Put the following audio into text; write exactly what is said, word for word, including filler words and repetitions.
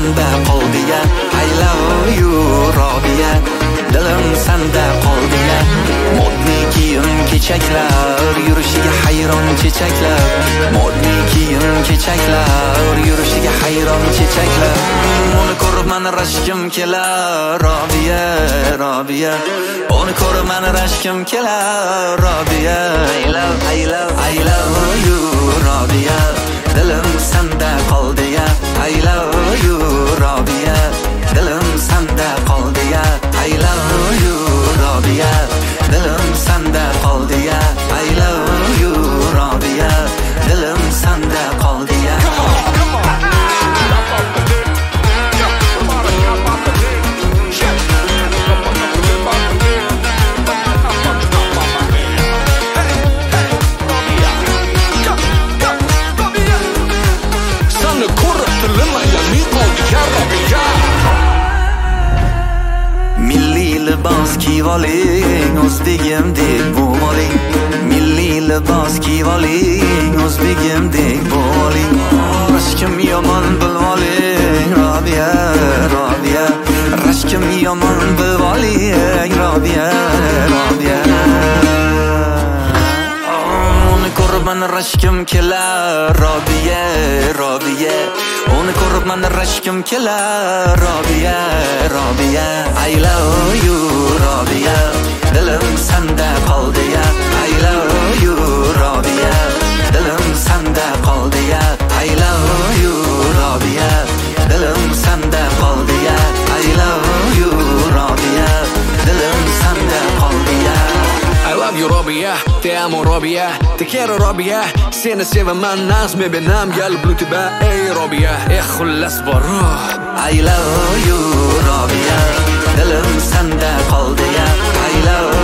sanda qoldi ya. I love you Robiya, dilim sanda qoldi ya. Modniy kiyim kechaklar yurishiga hayron chechaklar. Modniy kiyim kechaklar yurishiga hayron chechaklar. Uni ko'rib meni rashkim kelar Robiya, Robiya. Uni ko'rib meni rashkim kelar Robiya. I love, I love, I love you Robiya, dilim sanda qoldi ya. I love you Robiya, dilim sanda qoldi ya. I love you Robiya, dilim sanda qoldi ya. I love you Robiya, dilim sanda qoldi ya. Milliy libos kiyib oling, o'zbegimdek bo'ling. Milliy libos kiyib oling, o'zbegimdek bo'ling. Rashkim yomon bilib oling Robiya, Robiya. Rashkim yomon bilib oling Robiya, Robiya. Uni ko'rib meni rashkim kelar Robiya, Robiya. Uni ko'rib meni rashkim kelar Robiya, Robiya. I love you Robiya, dilim sanda qoldi ya. I love you Robiya, dilim sanda qoldi ya. I love you Robiya, dilim sanda qoldi ya. I love you Robiya, dilim sanda qoldi ya. I love you Robiya, te amo Robiya, te quiero Robiya. Seni sevaman, nazmi benam qalbli tiba. Ey Robiya, eh xullas bor. I love you Robiya, dilim sanda qoldi ya. I love